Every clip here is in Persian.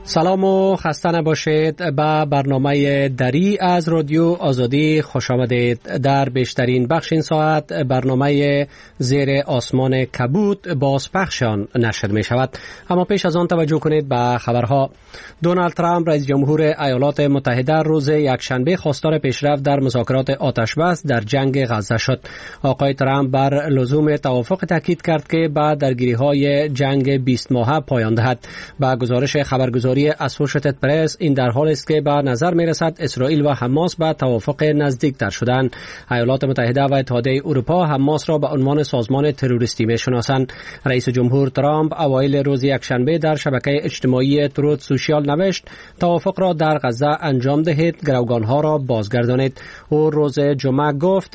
سلام و خسته نباشید. به برنامه دری از رادیو آزادی خوش آمدید. در بیشترین بخش این ساعت برنامه زیر آسمان کبود بازپخشان نشر می شود. اما پیش از آن توجه کنید به خبرها. دونالد ترامپ رئیس جمهور ایالات متحده روز یکشنبه خواستار پیشرفت در مذاکرات آتشبس در جنگ غزه شد. آقای ترامپ بر لزوم توافق تاکید کرد که با درگیری‌های جنگ 20 ماهه پایان دهد. با گزارش خبرگزاری اسوشیتد پرس این در حالی است که به نظر می رسد اسرائیل و حماس به توافق نزدیک تر شدند. ایالات متحده و اتحادیه اروپا حماس را به عنوان سازمان تروریستی می شناسند. رئیس جمهور ترامپ اوایل روز یکشنبه در شبکه اجتماعی تروت سوشیال نوشت توافق را در غزه انجام دهید، گروگانها را بازگردانید. او روز جمعه گفت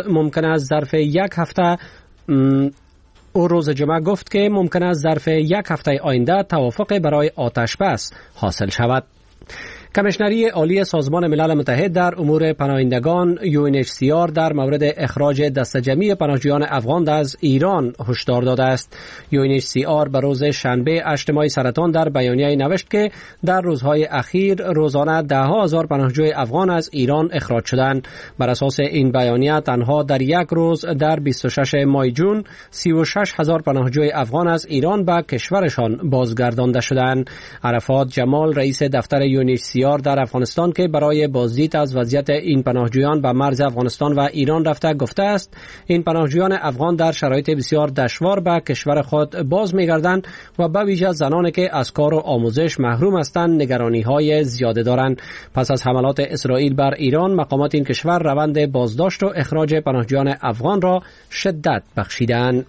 که ممکن است ظرف یک هفته آینده توافق برای آتش بس حاصل شود. کمیشنری عالی سازمان ملل متحد در امور پناهندگان UNHCR در مورد اخراج دسته جمعی پناهجویان افغان از ایران هشدار داده است. UNHCR به روز شنبه 8 ماه سرطان در بیانیه نوشت که در روزهای اخیر روزانه ده‌ها هزار پناهجوی افغان از ایران اخراج شدند. بر اساس این بیانیه تنها در یک روز در 26 ماه جون 36 هزار پناهجوی افغان از ایران به کشورشان بازگردانده شدند. عرفات جمال رئیس دفتر UNHCR در افغانستان که برای بازدید از وضعیت این پناهجویان به مرز افغانستان و ایران رفته گفته است این پناهجویان افغان در شرایط بسیار دشوار به کشور خود باز می‌گردند و به ویژه زنانی که از کار و آموزش محروم هستند نگرانی‌های زیاده دارند. پس از حملات اسرائیل بر ایران مقامات این کشور روند بازداشت و اخراج پناهجویان افغان را شدت بخشیدند.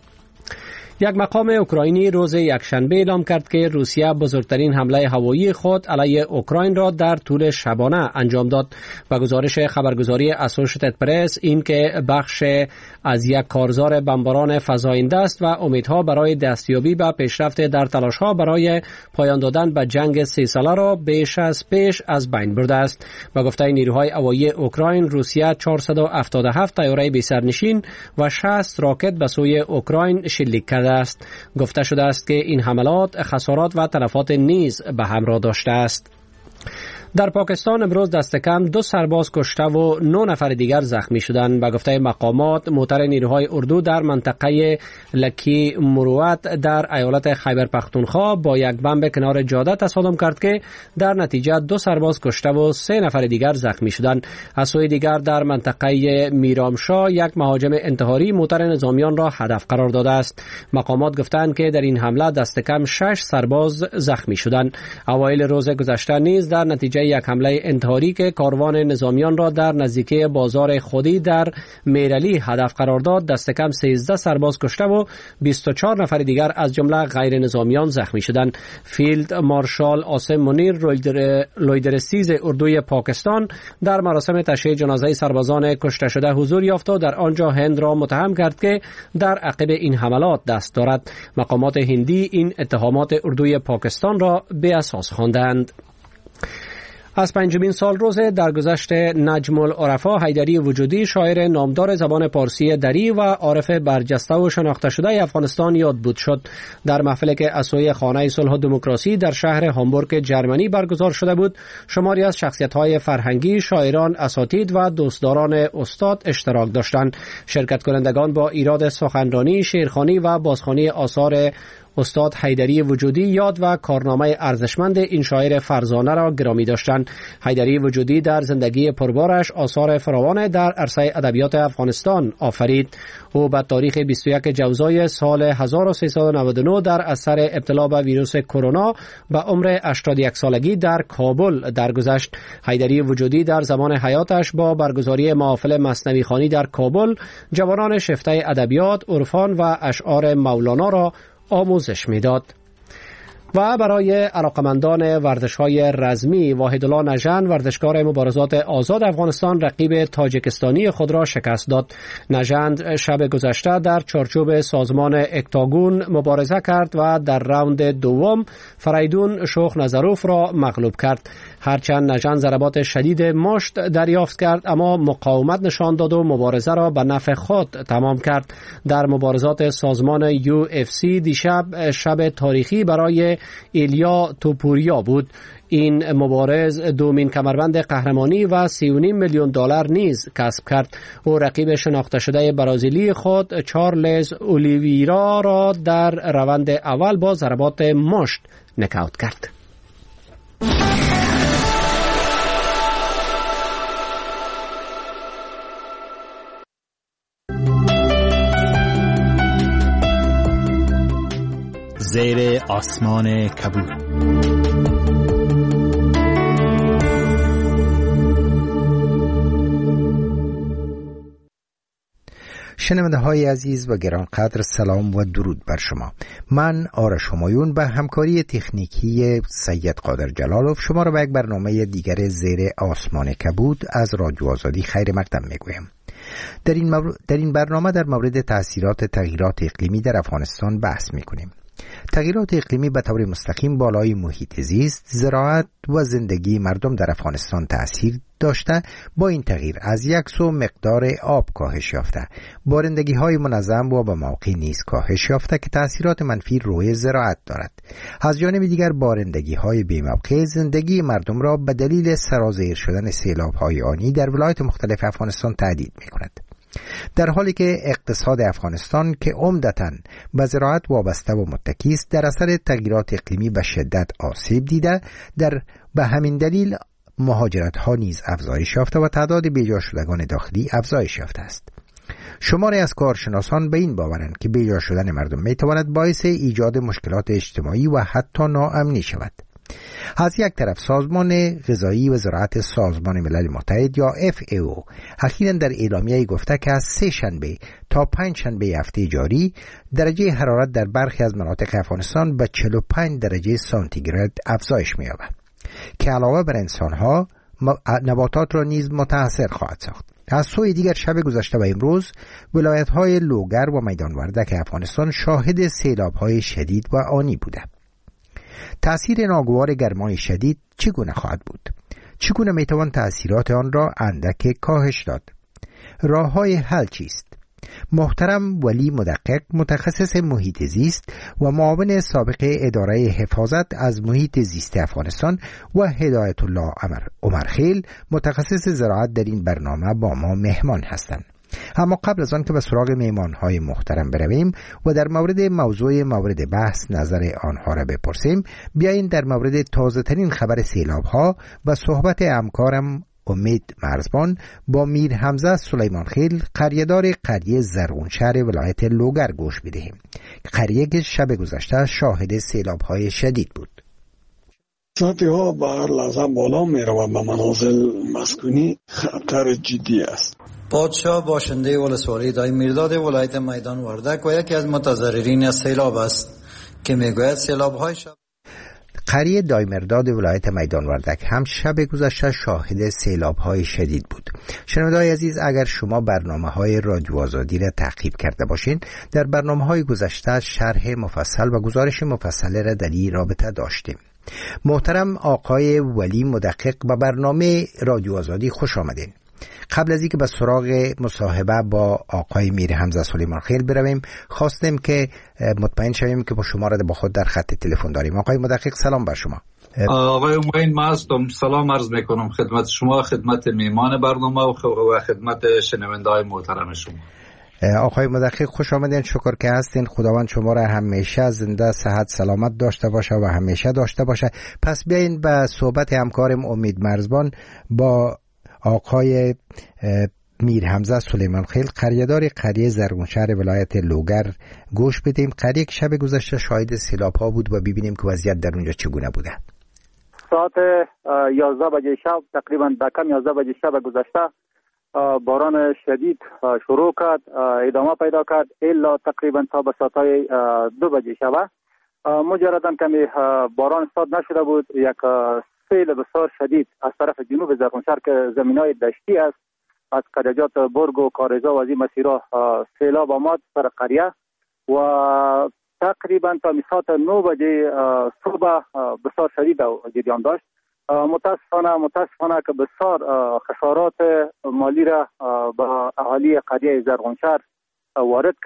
یک مقام اوکراینی روز یکشنبه اعلام کرد که روسیه بزرگترین حمله هوایی خود علیه اوکراین را در طول شبانه انجام داد. با گزارش خبرگزاری اسوشیتد پرس این که بخش از یک کارزار بمباران فزاینده است و امیدها برای دستیابی به پیشرفت در تلاش‌ها برای پایان دادن به جنگ 3 ساله را بیش از پیش از بین برده است. با گفته نیروهای هوایی اوکراین روسیه 477 طیاره بی‌سرنشین و 60 راکت به سوی اوکراین شلیک کرده است. گفته شده است که این حملات خسارات و تلفات نیز به همراه داشته است. در پاکستان امروز دست کم 2 سرباز کشته و 9 نفر دیگر زخمی شدند. به گفته مقامات موتر نیروهای اردو در منطقه لکی مروت در ایالت خیبر پختونخوا با یک بمب کنار جاده تصادم کرد که در نتیجه 2 سرباز کشته و 3 نفر دیگر زخمی شدند. از سوی دیگر در منطقه میرامشاه یک مهاجم انتحاری موتر نظامیان را هدف قرار داده است. مقامات گفتند که در این حمله دست کم 6 سرباز زخمی شدند. اوایل روز گذشته نیز در نتیجه یک حمله انتحاری که کاروان نظامیان را در نزدیکی بازار خودی در میرلی هدف قرار داد دست کم 13 سرباز کشته و 24 نفر دیگر از جمله غیر نظامیان زخمی شدند. فیلد مارشال عاصم منیر لویدرسیز اردوی پاکستان در مراسم تشییع جنازه سربازان کشته شده حضور یافت و در آنجا هند را متهم کرد که در عقب این حملات دست دارد. مقامات هندی این اتهامات اردوی پاکستان را بی اساس خواندند. از 5مین سال روز درگذشت نجم العرفا حیدری وجودی شاعر نامدار زبان پارسی دری و عارف برجسته و شناخته شده افغانستان یادبود شد. در محفلی که از سوی خانه صلح و دموکراسی در شهر هامبورگ جرمنی برگزار شده بود شماری از شخصیت‌های فرهنگی، شاعران، اساتید و دوستداران استاد اشتراک داشتند. شرکت کنندگان با ایراد سخنرانی، شعرخوانی و بازخوانی آثار استاد حیدری وجودی یاد و کارنامه ارزشمند این شاعر فرزانه را گرامی داشتند. حیدری وجودی در زندگی پربارش آثار فراوان در عرصه ادبیات افغانستان آفرید. او به تاریخ 21 جوزای سال 1399 در اثر ابتلا به ویروس کرونا به عمر 81 سالگی در کابل درگذشت. حیدری وجودی در زمان حیاتش با برگزاری محافل مثنوی خوانی در کابل جوانان شفته ادبیات، عرفان و اشعار مولانا را آموزش میداد. و برای علاقمندان ورزش‌های رزمی واحدالله نژند ورزشکار مبارزات آزاد افغانستان رقیب تاجیکستانی خود را شکست داد. نژند شب گذشته در چارچوب سازمان اکتاگون مبارزه کرد و در راوند دوم فریدون شوخ نظروف را مغلوب کرد. هرچند نژند ضربات شدید مشت دریافت کرد اما مقاومت نشان داد و مبارزه را به نفع خود تمام کرد. در مبارزات سازمان UFC دیشب شب تاریخی برای ایلیا توپوریا بود. این مبارز دومین کمربند قهرمانی و 3.5 میلیون دلار نیز کسب کرد. او رقیب شناخته شده برازیلی خود چارلز اولیویرا را در روند اول با ضربات مشت نکاوت کرد. زیر آسمان کبود. شنونده های عزیز و گرانقدر، سلام و درود بر شما. من آرش همایون به همکاری تکنیکی سید قادر جلالوف شما را به یک برنامه دیگر زیر آسمان کبود از رادیو آزادی خیر مقدم میگویم. در این برنامه در مورد تأثیرات تغییرات اقلیمی در افغانستان بحث میکنیم. تغییرات اقلیمی به طور مستقیم بالای محیط زیست، زراعت و زندگی مردم در افغانستان تأثیر داشته. با این تغییر از یک سو مقدار آب کاهش یافته، بارندگی های منظم و به موقع نیز کاهش یافته که تأثیرات منفی روی زراعت دارد. از جانب دیگر بارندگی های بی موقع زندگی مردم را به دلیل سرازیر شدن سیلاب های آنی در ولایات مختلف افغانستان تهدید می کند. در حالی که اقتصاد افغانستان که عمدتاً به زراعت وابسته و متکی است در اثر تغییرات اقلیمی به شدت آسیب دیده، به همین دلیل مهاجرت ها نیز افزایش یافته و تعداد بیجا شدگان داخلی افزایش یافته است. شماری از کارشناسان به این باورند که بیجا شدن مردم می تواند باعث ایجاد مشکلات اجتماعی و حتی ناامنی شود. از یک طرف سازمان غذایی و زراعت سازمان ملل متحد یا FAO اخیراً در اعلامیه گفته که از 3 شنبه تا 5 شنبه هفته جاری درجه حرارت در برخی از مناطق افغانستان به 45 درجه سانتیگراد افزایش می‌یابد که علاوه بر انسان‌ها نباتات را نیز متاثر خواهد ساخت. از سوی دیگر شب گذشته و امروز ولایت‌های لوگر و میدان وردک افغانستان شاهد سیلاب‌های شدید و آنی بوده. تأثیر ناگوار گرمای شدید چگونه خواهد بود؟ چگونه میتوان تأثیرات آن را اندک کاهش داد؟ راه‌های حل چیست؟ محترم ولی مدقق، متخصص محیط زیست و معاون سابق اداره حفاظت از محیط زیست افغانستان و هدایت الله عمرخیل، متخصص زراعت، در این برنامه با ما مهمان هستند. اما قبل از آن که به سراغ میهمان‌های محترم برویم و در موضوع مورد بحث نظر آنها را بپرسیم، بیایید در مورد تازه‌ترین خبر سیلاب‌ها و صحبت همکارم امید مرزبان با میر حمزه سلیمانخیل، قریه‌دار قریه زرغونشهر ولایت لوگر گوش بدهیم. قریه که شب گذشته شاهد سیلاب‌های شدید بود. سطح ها به هر لحظه بالا می رود. به منازل مسکونی خطر جدی است. پادشاه باشنده ولسوالی دای میرداد ولایت میدان وردک و یکی از متضررین از سیلاب است که میگوید سیلاب‌های شب قریه دایمرداد ولایت میدان وردک هم شب گذشته شاهد سیلاب‌های شدید بود. شنونده‌های عزیز، اگر شما برنامه‌های رادیو آزادی را تعقیب کرده باشین، در برنامه‌های گذشته شرح مفصل و گزارش مفصل را در این رابطه داشتیم. محترم آقای ولی مدقق به برنامه رادیو آزادی خوش آمدین. قبل از اینکه به سراغ مصاحبه با آقای میر حمزه سلیمانخیل برویم، خواستیم که مطمئن شویم که با شما را با خود در خط تلفن داریم. آقای مدقق سلام بر شما. آقای معین، من هستم. سلام عرض میکنم خدمت شما، خدمت میهمان برنامه و خدمت شنونده‌های محترم شما. آقای مدقق خوش آمدین، شکر که هستین. خداوند شما را همیشه زنده صحت سلامت داشته باشه و همیشه داشته باشه. پس بیاین به صحبت همکارم امید مرزبان با آقای میر حمزه سلیمانخیل، قریه‌دار قریه زرغونشهر ولایت لوگر گوش بدیم. قریه که شب گذشته شاهد سیلاب‌ها بود و ببینیم که وضعیت در اونجا چگونه بوده. ساعت 11 بجه شب، تقریبا دکم 11 بجه شب گذشته باران شدید شروع کرد، ادامه پیدا کرد الا تقریبا تا به ساعت 2 بجه شب. مجرداً کمی باران استاد نشده بود. یک سیل بسیار شدید از طرف جنوب زرغونشهر که زمینای دشتی است، از قریجات برگ و کارزا و از این مسیرها سیلاب آمد سر قریه و تقریبا تا ساعت 9 بجه صبح بسیار شدید جریان داشت. متاسفانه که بسیار خسارات مالی را به اهالی قریه زرغونشهر وارد کرد.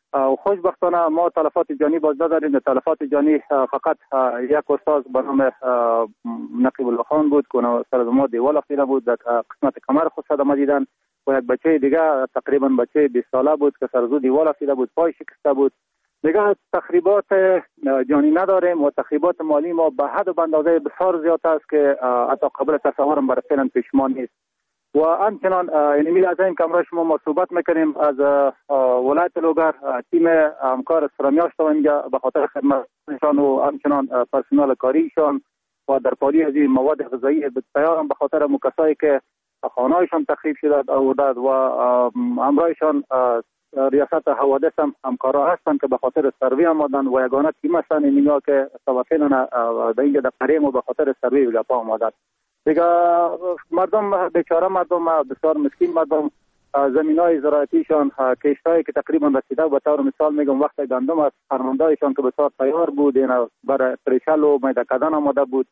خوشبختانه ما تلفات جانی باز نداریم. تلفات جانی فقط یک استاد به نام نقیب الله خان بود که سر ما دیوال افتاده بود، در قسمت کمر خود صدمه دیدن، و یک بچه دیگه تقریبا بچه 20 ساله بود که سر دیوال افتاده بود، پای شکسته بود. دیگه تخریبات جانی نداریم و تخریبات مالی ما به حد و به اندازه بسیار زیاد است که حتی قابل تصورم برای فعلا پیش ما نیست. و همچنان اینمی از این کمرای شما ما صحبت میکنیم از ولایت لوگر، تیم همکار سرامیاشت اینجا به خاطر خدمتشان و همچنان پرسنل کاریشان و در پالی از این مواد غذایی تیارم به خاطر مکسایی که خانهایشان تخریب شده آوردد و همراهشان ریاست حوادث هم همکارا هستند که به خاطر سروی آمدن و یگانه تیم هستند اینجا که توافینا در اینجا در قریه و به خاطر سروی ولاپا آمدند. دیگه مردم بیچاره، مردم بسیار مسکین، مردم زمینای زراعتیشان کشتایی که تقریبا رسیده به طور مثال میگم وقت گندم از فرماندهایشان که بسیار تیار بود اینا برای پریشل و میده کردن آمده بود،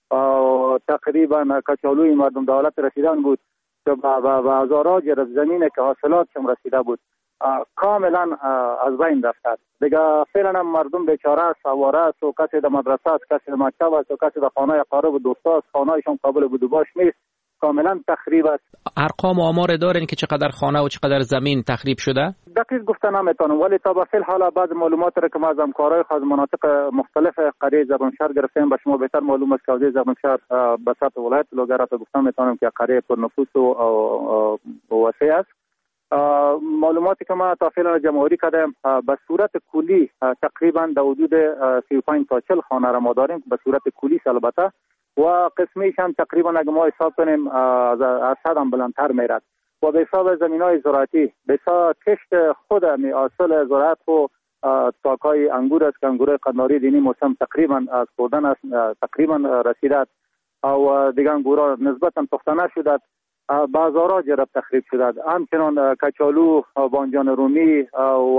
تقریبا کچالوی مردم دولت رسیدن بود که به هزارها جرف زمینه که حاصلاتشون رسیده بود کاملا از بین رفته. دیگه فعلا هم مردم بیچاره است، آواره است و کسی در مدرسه است، کسی در مکتب است و کسی در خانه اقارب و دوستا است، خانهایشان قابل بود و باش نیست، کاملا تخریب است. ارقام و آمار دارین که چقدر خانه و چقدر زمین تخریب شده؟ دقیق گفته نمیتونم، ولی تا به فعل حالا بعض معلومات را که ما از همکارای خود مناطق مختلف قریه زرنشهر گرفتیم به شما بهتر معلوم است که قریه زرنشهر به سطح ولایت لوگر را گفتم میتونم که قریه پر نفوس و وسیع است. معلوماتی که ما تا فعلا جمع‌آوری کردیم به صورت کلی تقریبا در حدود 35 تا 40 خانه را ما داریم به صورت کلی البته، و قسمیش هم تقریبا اگه ما حساب کنیم از صد هم بلندتر میرد. و به حساب زمینای زراعتی، به حساب کشت خود اصل زراعت و تاکای انگور است که انگور قناری دینی موسم تقریبا از خوردن است، تقریبا رسیده و دیگه انگورا نسبتا پخته نشده، بازارها جرب تخریب شده. همچنان کچالو، بانجان رومی و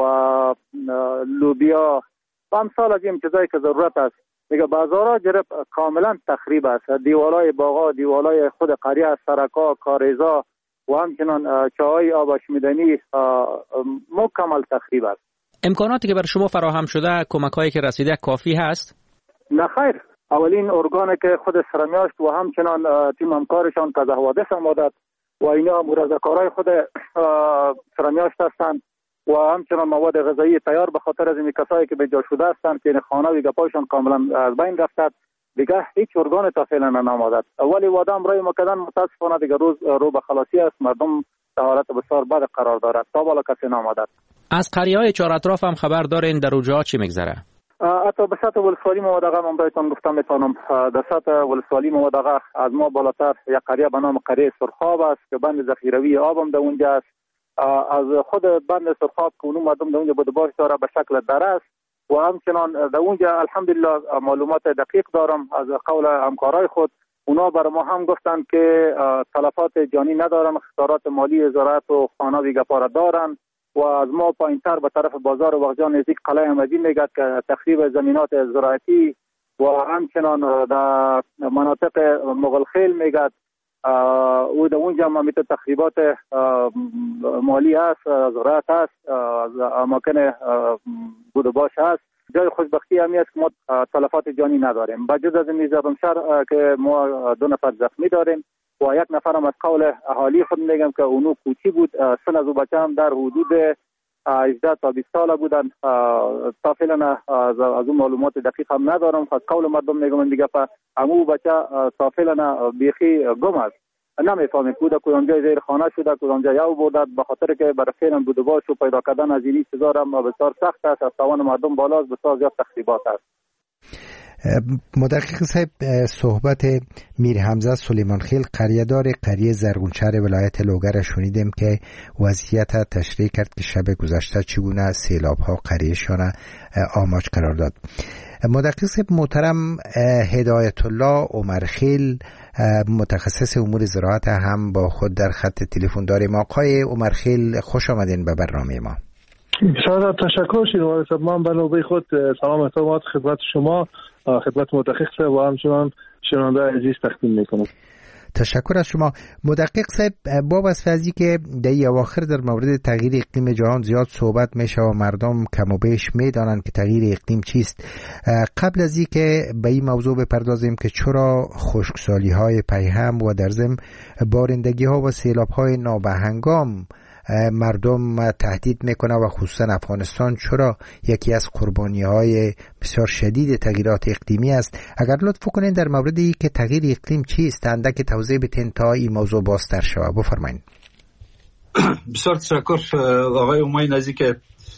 لوبیا و امثال از این چیزایی که ضرورت است دیگه بازارها جرب کاملا تخریب است. دیوالای باغا، دیوالای خود قریه، سرکا، کاریزا و همچنان چاهای آب آشامیدنی مکمل تخریب است. امکاناتی که بر شما فراهم شده، کمک‌هایی که رسیده کافی هست؟ نه خیر. اولین ارگانی که خود سرامیاشت و همچنان تیم همکارشان که از حوادث آمدند و اینا مرزکارای خود سرامیاشت هستند و همچنان مواد غذایی تیار به خاطر از این کسایی که به جا شده هستند که خانه و گپایشان کاملا از بین رفته، دیگه هیچ ارگان تا فعلا نامداد. ولی وادام برای ما کردن متاسفانه دیگه روز رو به خلاصی است، مردم در حالت بسیار بد قرار دارد، تا بالا کسی نامداد. از قریه‌های چهار اطراف هم خبر دارین در اونجا چی میگذره؟ حتی به سطح ولسوالی مودقه من برایتان گفتم میتونم در سطح ولسوالی مودقه از ما بالاتر یک قریه به نام قریه سرخاب است که بند ذخیروی آبم در اونجا است. از خود بند سرخاب که اونو مردم در اونجا بودباش داره به شکل دره است و همچنان در اونجا الحمدلله معلومات دقیق دارم از قول همکارای خود. اونا برای ما هم گفتن که تلفات جانی ندارن، خسارات مالی زراعت و خانه گپاره دارن و از ما پایینتر به طرف بازار وقجان نزدیک قلعه احمدی میگد که تخریب زمینات زراعتی و همچنان در مناطق مغلخیل میگد و در اونجا ما میتونه تخریبات مالی هست، زراعت هست، اماکن بودباش هست. جای خوشبختی همی است که ما تلفات جانی نداریم. بجز از این زرنشهر که ما 2 نفر زخمی داریم و 1 نفر هم از قول اهالی خود میگم که اونو کوچی بود، سن از او بچه هم در حدود 18 تا 20 ساله بودن. تا فعلا از اون معلومات دقیق هم ندارم، از قول مردم میگم دیگه امو بچه تا فعلا بیخی گم است، نمیفهمیم کدامجا زیر خانه شده، کدامجا یو بودد، به خاطر که برای فعلا بودباش و پیدا کردن از اینی چیزا هم بسیار سخت است، از توان مردم بالا است، بسیار زیاد تخریبات است. مدقق صاحب، صحبت میر حمزه سلیمان خیل قریه‌دار قریه زرغونشهر ولایت لوگر شنیدیم که وضعیت تشریح کرد که شب گذشته چگونه سیلاب‌ها قریه‌شان آماج قرار داد. مدقق صاحب محترم هدایت الله عمرخیل، متخصص امور زراعت، هم با خود در خط تلفن داریم. آقای عمرخیل خوش آمدین به برنامه ما. بسیار تشکر شیروان صاحب. من به نوبه خود سلام احترامات خدمت شما، خدمت مدقق و همچنان شنونده عزیز تقدیم میکنم. تشکر از شما. مدقق صاحب، باب از فضی که در اواخر در مورد تغییر اقلیم جهان زیاد صحبت میشه و مردم کم و بیش میدانند که تغییر اقلیم چیست، قبل از اینکه به این موضوع بپردازیم که چرا خشکسالی های پیهم و در ضمن بارندگی ها و سیلاب های نابهنگام مردم تهدید میکنه و خصوصا افغانستان چرا یکی از قربانی های بسیار شدید تغییرات اقلیمی است، اگر لطف کنین در مورد این که تغییر اقلیم چیست اندک توضیح بدین تا این موضوع بازتر شود. بفرمایید. بسیار تشکر آقای اومای نزی که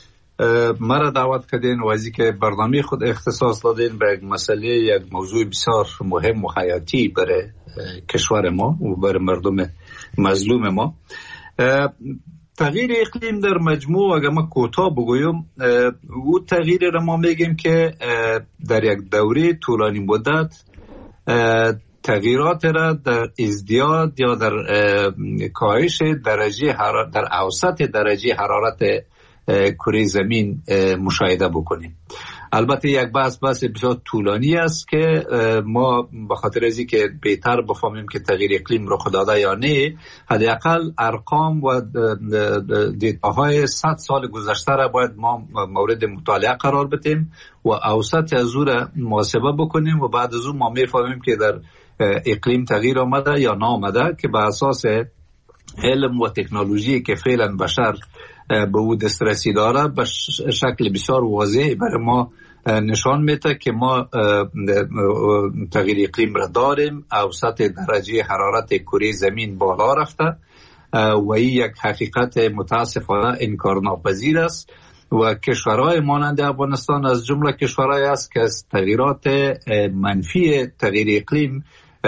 مرا دعوت کردین و ازی که برنامه خود اختصاص دادین به یک مسئله، یک موضوع بسیار مهم و حیاتی برای کشور ما و برای مردم مظلوم ما. تغییر اقلیم در مجموع اگر ما کوتاه بگویم، او تغییر را ما میگیم که در یک دوره طولانی مدت تغییرات را در ازدیاد یا در کاهش درجه حرارت، در اوسط درجه حرارت کره زمین مشاهده بکنیم. البته یک بحث بسیار طولانی است که ما به خاطر از اینکه بهتر بفهمیم که تغییر اقلیم رخ داده یا نه، حداقل ارقام و دیده‌های 100 سال گذشته را باید ما مورد مطالعه قرار بدیم و اوسط از او را محاسبه بکنیم و بعد از اون ما میفهمیم که در اقلیم تغییر آمده یا نامده، که به اساس علم و تکنولوژی که فعلا بشر به او دسترسی داره به شکل بسیار واضح برای ما نشان میده که ما تغییر اقلیم را داریم. اوسط درجه حرارت کره زمین بالا رفته و این یک حقیقت متاسفانه انکار ناپذیر است و کشورهای مانند افغانستان از جمله کشورهای است که از تغییرات منفی تغییر اقلیم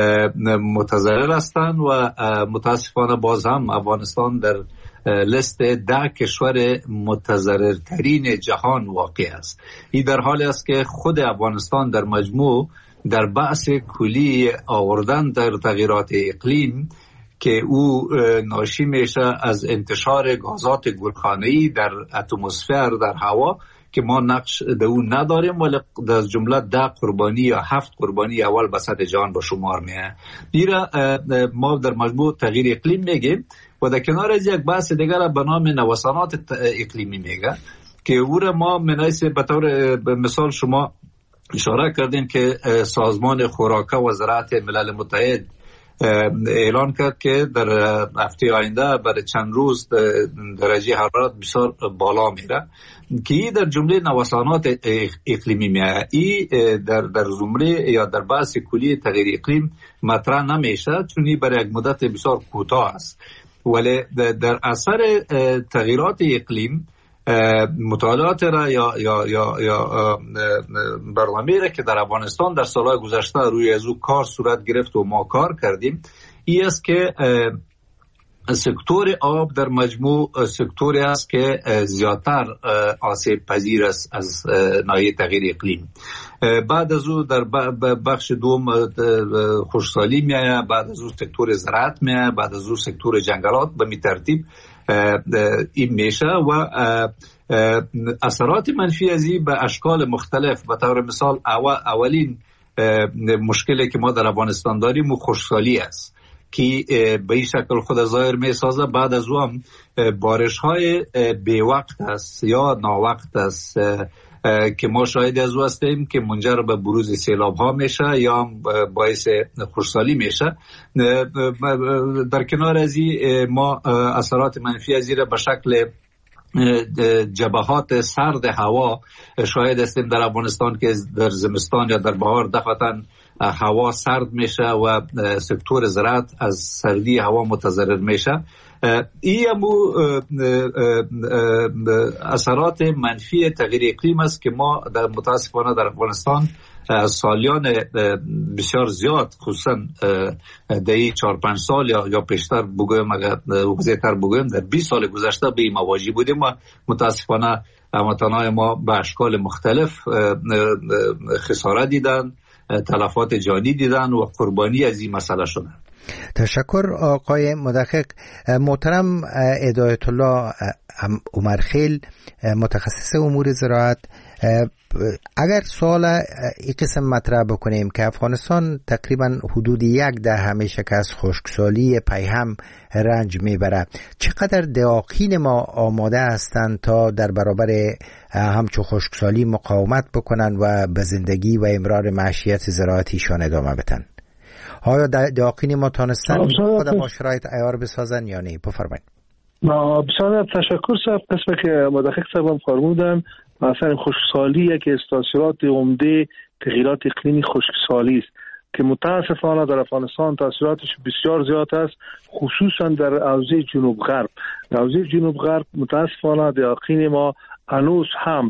متضرر هستند و متاسفانه باز هم افغانستان در لیست 10 کشور متضررترین جهان واقع است. این در حالی است که خود افغانستان در مجموع در بحث کلی آوردن در تغییرات اقلیم که او ناشی میشه از انتشار گازات گلخانه‌ای در اتمسفر، در هوا، که ما نقش در اون نداریم، ولی در جمله 10 قربانی یا 7 قربانی اول به سطح جهان به شمار میه. دیره ما در مجموع تغییر اقلیم میگیم و در کنار از یک بحث دیگر به نام نوسانات اقلیمی میگه که او را ما منایسه به طور مثال شما اشاره کردین که سازمان خوراک و زراعت ملل متحد اعلان کرد که در هفته آینده برای چند روز درجه حرارت بسیار بالا میره که در جمله نوسانات اقلیمی میاد. این در زمره یا در بحث کلی تغییر اقلیم مطرح نمیشه چون این برای یک مدت بسیار کوتاه است، ولی در اثر تغییرات اقلیم مطالعات را یا برنامه را که در افغانستان در سالهای گذشته روی از او کار صورت گرفت و ما کار کردیم، این است که سکتور آب در مجموع سکتوری است که زیادتر آسیب پذیر است از ناحیه تغییر اقلیم. بعد از او در بخش دوم خشکسالی میآید، بعد از او سکتور زراعت میآید، بعد از او سکتور جنگلات، به می ترتیب این میشه و اثرات منفی از این به اشکال مختلف. به طور مثال اولین مشکلی که ما در افغانستان داریم خشکسالی است که به این شکل خود ظاهر می سازه. بعد از او هم بارش های بی وقت است یا ناوقت است که ما شاهد از او هستیم که منجر به بروز سیلاب ها میشه یا باعث خشکسالی میشه. در کنار از این ما اثرات منفی از این را به شکل جبهات سرد هوا شاهد هستیم در افغانستان که در زمستان یا در بهار دفعتاً هوا سرد میشه و سکتور زراعت از سردی هوا متضرر میشه. این اثرات منفی تغییر اقلیم است که ما در متاسفانه در افغانستان سالیان بسیار زیاد، خصوصا در 4-5 سال یا پیشتر بگویم، اگر وزیتر بگویم در 20 سال گذشته به این مواجه بودیم و متاسفانه هموطنان ما به اشکال مختلف خسارت دیدن، تلفات جانی دیدن و قربانی از این مسئله شدن. تشکر آقای مدقق. محترم هدایت الله عمرخیل، متخصص امور زراعت، اگر سوال این قسم مطرح بکنیم که افغانستان تقریبا حدود 10 همیشه که از خشکسالی پیهم رنج میبره، چقدر دهاقین ما آماده هستند تا در برابر همچو خشکسالی مقاومت بکنن و به زندگی و امرار معیشت زراعتیشان ادامه بدن؟ آیا دهاقین ما تانستن خود با شرایط عیار بسازن یا نه؟ بفرمایید. بسیار تشکر صاحب. قسمی که مدقق صاحبم فرمودن، مثلا خشکسالی یک از تاثیرات عمده تغییرات اقلیمی خشکسالی است که متاسفانه در افغانستان تاثیراتش بسیار زیاد است، خصوصا در حوزه جنوب غرب. در حوزه جنوب غرب متاسفانه دهاقین ما هنوز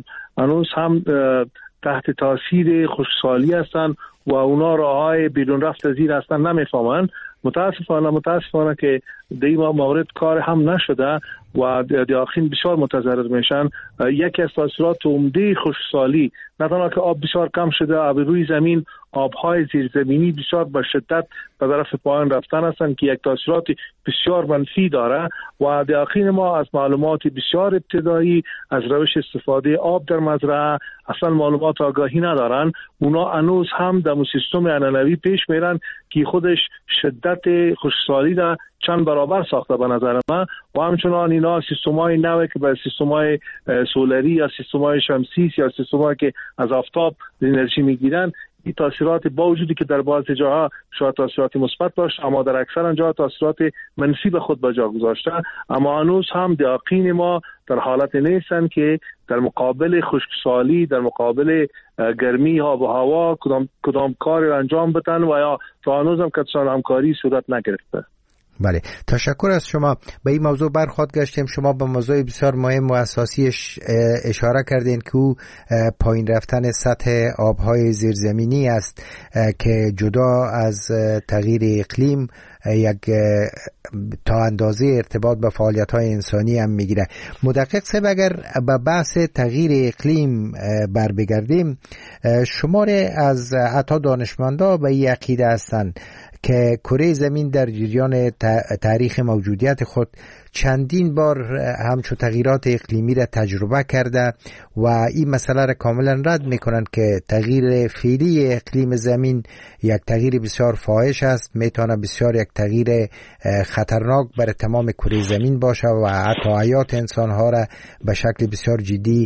هم تحت تاثیر خشکسالی هستند و اونا راههای بیرون رفت از این هستن نمیفهمن. متاسفانه که در این مورد کار هم نشده و دهاقین بسیار متضرر میشن. یکی از تاثیرات عمده خشکسالی نه تنها که آب بسیار کم شده، آب روی زمین، آبهای زیرزمینی بسیار به شدت به طرف پایین رفتن هستند که یک تاثیرات بسیار منفی داره و دهاقین ما از معلومات بسیار ابتدایی از روش استفاده آب در مزرعه اصلا معلومات آگاهی ندارن. اونا هنوز هم در سیستم عنعنوی پیش میرن که خودش شدت خشکسالی را چند برابر ساخته به نظر من و همچنان اینا سیستم‌های نوی که به سیستم‌های سولری یا سیستم‌های شمسی یا سیستم‌هایی که از آفتاب انرژی میگیرن، این تاثیرات با وجودی که در بعضی جاها شاید تاثیرات مثبت باشه اما در اکثر جاها تاثیرات منفی به خود به جا گذاشته، اما هنوز هم دهاقین ما در حالت نیستن که در مقابل خشکسالی، در مقابل گرمی آب و هوا کدام کار انجام بدن و یا تا هنوز هم کسان همکاری صورت نگرفته. بله، تشکر از شما. به این موضوع برخورد گشتیم. شما به موضوع بسیار مهم و اساسیش اشاره کردین که او پایین رفتن سطح آبهای زیرزمینی است که جدا از تغییر اقلیم یک تا اندازه ارتباط به فعالیت‌های انسانی هم میگیره. مدقق صاحب، اگر به بحث تغییر اقلیم بر بگردیم، شماره از حتی دانشمندا به این عقیده هستند که کره زمین در جریان تاریخ موجودیت خود چندین بار همچون تغییرات اقلیمی را تجربه کرده و این مسئله را کاملا رد میکنند که تغییر فعلی اقلیم زمین یک تغییر بسیار فاحش است، میتونه بسیار یک تغییر خطرناک برای تمام کره زمین باشه و حتی حیات انسانها را به شکل بسیار جدی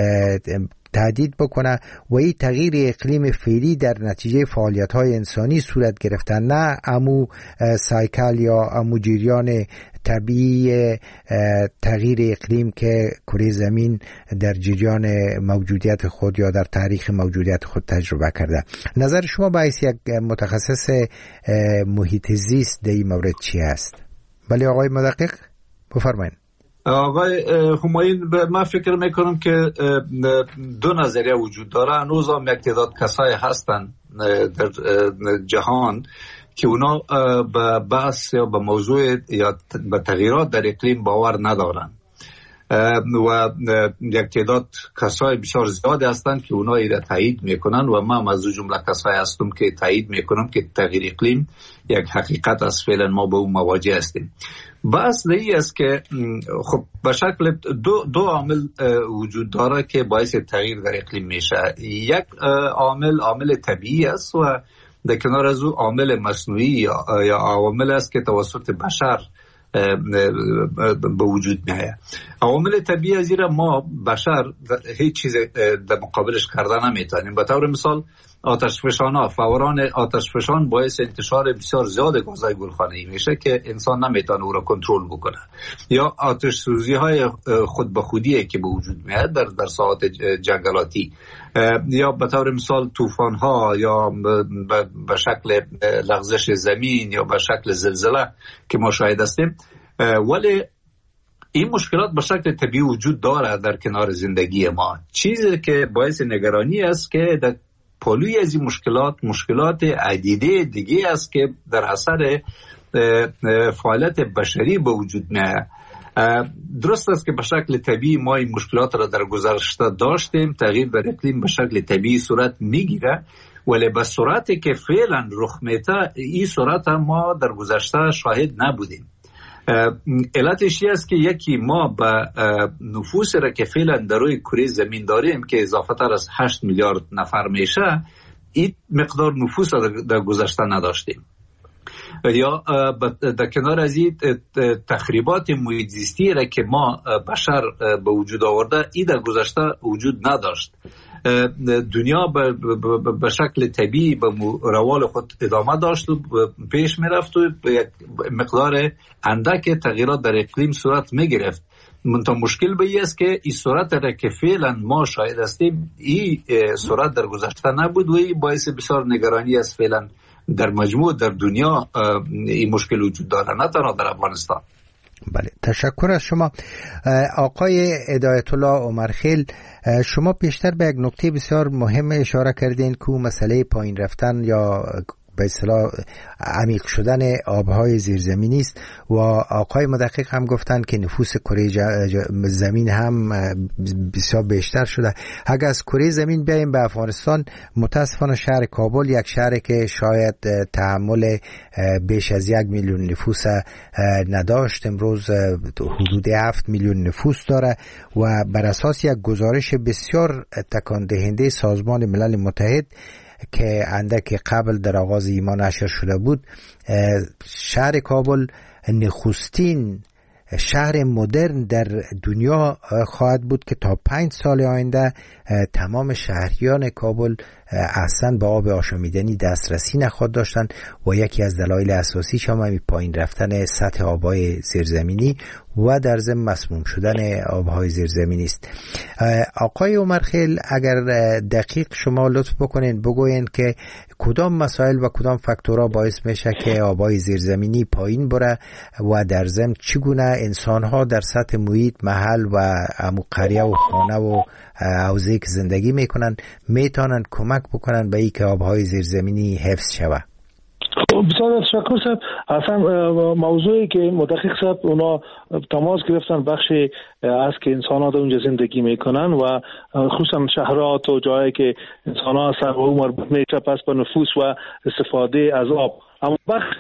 تهدید بکنه و این تغییر اقلیم فعلی در نتیجه فعالیت‌های انسانی صورت گرفتن، نه امو سایکل یا امو جریان طبیعی تغییر اقلیم که کره زمین در جریان موجودیت خود یا در تاریخ موجودیت خود تجربه کرده. نظر شما به حیث یک متخصص محیط زیست در این مورد چی است؟ ولی آقای مدقق بفرمایید. آقای همایون، من فکر میکنم که دو نظریه وجود داره. هنوز هم یک تعداد کسای هستن در جهان که اونا به بحث یا به موضوع یا به تغییرات در اقلیم باور ندارن و یک تعداد کسای بسیار زیاد هستند که اونا ایره تایید میکنن و من از جمله کسای هستم که تایید میکنم که تغییر اقلیم یک حقیقت است. فعلا ما با اون مواجه هستیم. بحث این است که خب به شکل دو عامل وجود داره که باعث تغییر در اقلیم میشه. یک عامل طبیعی است و در کنار از او عامل مصنوعی یا عوامل است که توسط بشر به وجود میاد. عوامل طبیعی زیرا ما بشر هیچ چیز در مقابلش کردن نمیتونیم. به طور مثال آتشفشان‌ها، فوران آتشفشان باعث انتشار بسیار زیاد گازهای گلخانه‌ای میشه که انسان نمیتونه او را کنترل بکنه. یا آتش سوزی‌های خود به خودی که به وجود میاد در ساحات جنگلاتی، یا به طور مثال طوفان‌ها یا به شکل لغزش زمین یا به شکل زلزله که ما شاهد هستیم. ولی این مشکلات به شکل طبیعی وجود داره در کنار زندگی ما. چیزی که باعث نگرانی است که در پلوی از این مشکلات عدیده دیگه است که در اثر فعالیت بشری به وجود میاد. درست است که به شکل طبیعی ما این مشکلات را در گذشته داشتیم، تغییر در اقلیم به شکل طبیعی صورت میگیره، ولی به صورتی که فعلا رخ میده این صورت ما در گذشته شاهد نبودیم. علتش است که یکی ما به نفوس را که فعلا در روی کره زمین داریم که اضافه تر از 8 میلیارد نفر میشه، این مقدار نفوس را در گذشته نداشتیم. یا در کنار از این تخریبات محیط زیستی را که ما بشر به وجود آورده، این در گذشته وجود نداشت. دنیا به شکل طبیعی به روال خود ادامه داشت و پیش می رفت و یک مقدار اندک تغییرات در اقلیم صورت می گرفت. منتها مشکل به این است که این صورت را که فعلا ما شاهد هستیم، این صورت در گذشته نبود و این باعث بسیار نگرانی است. فعلا در مجموع در دنیا این مشکل وجود داره، نه تنها در افغانستان. بله، تشکر از شما آقای هدایت الله عمرخیل. شما پیشتر به یک نکته بسیار مهم اشاره کردین که مسئله پایین رفتن یا به اصطلاح عمیق شدن آبهای زیرزمینی است و آقای مدقق هم گفتند که نفوس کره زمین هم بسیار بیشتر شده. اگر از کره زمین بیاییم به افغانستان، متاسفانه شهر کابل یک شهری که شاید تحمل بیش از 1 میلیون نفوس نداشت، امروز حدود 7 میلیون نفوس داره و بر اساس یک گزارش بسیار تکان دهنده سازمان ملل متحد که اندک قبل در آغاز ایمان نشر شده بود، شهر کابل نخستین شهر مدرن در دنیا خواهد بود که تا 5 سال آینده تمام شهریان کابل اصلا به آب آشامیدنی دسترسی نخواهد داشتند و یکی از دلایل اساسیش هم پایین رفتن سطح آبهای زیرزمینی و در ضمن مسموم شدن آبهای زیرزمینی است. آقای عمرخیل، اگر دقیق شما لطف بکنین بگوین که کدام مسائل و کدام فاکتورها باعث میشه که آبهای زیرزمینی پایین بره و در ضمن چگونه انسان‌ها در سطح محیط، محل و قریه و خانه و حوزه‌ای که زندگی میکنن میتونن کمک بکنن به اینکه آبهای زیرزمینی حفظ شود؟ بسیار تشکر صاحب. اصلا موضوعی که مدقق صاحب اونا تماس گرفتن بخشی از که انسان ها در اونجا زندگی میکنن و خصوصا شهرات و جایی که انسان ها هستن و اون مربوط میشه پس به نفوس و استفاده از آب. اما بخش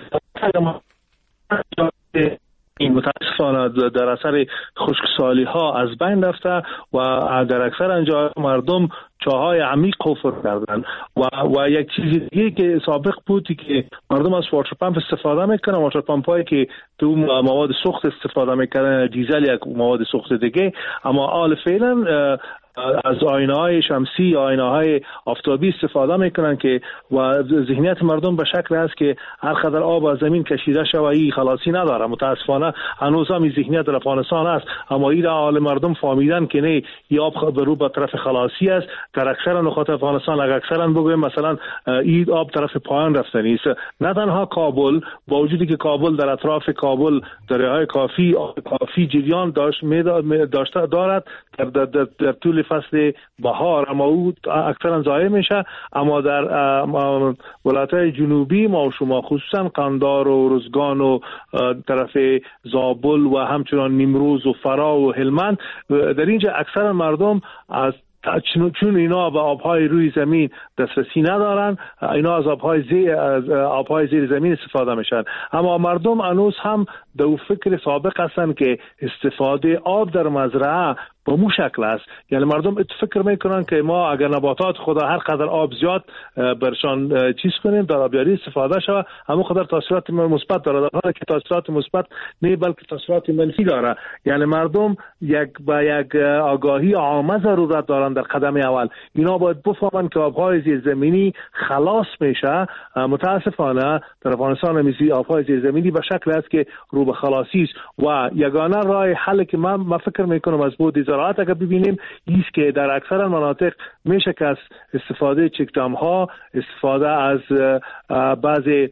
این متاسفانه در اثر خشکسالی ها از بین رفته و در اکثر انجام مردم چاهای عمیق حفر کردن و یک چیزی دیگه که سابق بودی که مردم از واتر پمپ استفاده میکنن، واتر پمپ هایی که تو مواد سوخت استفاده میکنن، دیزل یک مواد سوخت دیگه، اما حال فعلا از آینه‌های شمسی یا آینه‌های آفتابی استفاده میکنن که و ذهنیت مردم به شکل است که هر قدر آب از زمین کشیده شود این خلاصی نداره. متاسفانه هنوز هم این ذهنیت در افغانستان است، اما این حال مردم فهمیدن که نه، این آب به رو به طرف خلاصی است. در اکثر نقاط افغانستان اگر اکثرا بگویم مثلا این آب طرف پایان رفته نیست. نه تنها کابل، با وجودی که کابل در اطراف کابل دریاهای کافی جریان داشته دارد در طول فصل بهار، اما او اکثرا ضایع میشه. اما در ولایت‌های جنوبی ما و شما خصوصا قندار و روزگان و طرف زابل و همچنان نیمروز و فرا و هلمند، در اینجا اکثر مردم از چون اینا به آبهای روی زمین دسترسی ندارن، اینا از آبهای زیر زمین استفاده میشن. اما مردم هنوز هم در فکر سابق هستن که استفاده آب در مزرعه با مو شکل است. یعنی مردم فکر میکنن که ما اگر نباتات خدا هر قدر آب زیاد برشان چیز کنیم، در آبیاری استفاده شود، همون قدر تاثیرات مثبت داره، در حالی که تاثیرات مثبت نه بلکه تاثیرات منفی داره. یعنی مردم یک آگاهی عامه ضرورت دارن در قدم اول. اینا باید بفهمن که آبهای زیرزمینی خلاص میشه. متاسفانه در افغانستان میزی آبهای زیرزمینی به شکل است که رو به خلاصی است و یگانه راه حل که من فکر میکنم از بود زراعت اگر ببینیم ایست که در اکثر مناطق میشه که از استفاده چکدام ها، استفاده از بعضی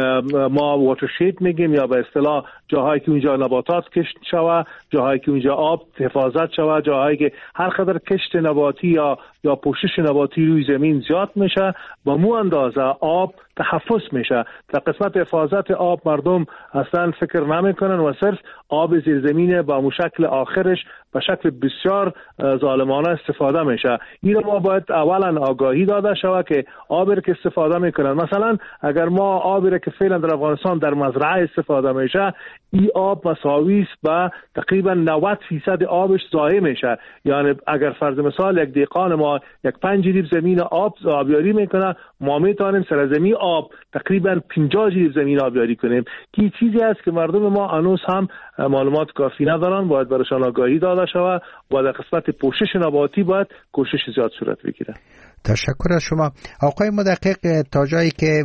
ما واترشید میگیم یا به اصطلاح جاهایی که اونجا نباتات کشت شوه، جاهایی که اونجا آب حفاظت شوه، جاهایی که هر قدر کشت نباتی یا پوشش نباتی روی زمین زیاد میشه با مو اندازه آب تحفظ میشه. در قسمت حفاظت آب مردم اصلا فکر نمیکنن و صرف آب زیرزمینه با مشکل آخرش به شکل بسیار ظالمانه استفاده میشه. این رو ما باید اولا آگاهی داده شود که آبی رو که استفاده میکنن، مثلا اگر ما آبی رو که فعلا در افغانستان در مزرعه استفاده میشه، این آب مساوی است با تقریبا 90% آبش ضایع میشه. یعنی اگر فرض مثال یک دهقان ما 5 جریب زمین آبیاری میکنه، ما میتونیم سرزمین آب تقریبا 50 جریب زمین آبیاری کنیم، که چیزی است که مردم ما هنوز هم معلومات کافی ندارن. باید برایشان آگاهی داده شود و در قسمت پوشش نباتی باید کوشش زیاد صورت بگیره. تشکر از شما آقای مدقق. تا جایی که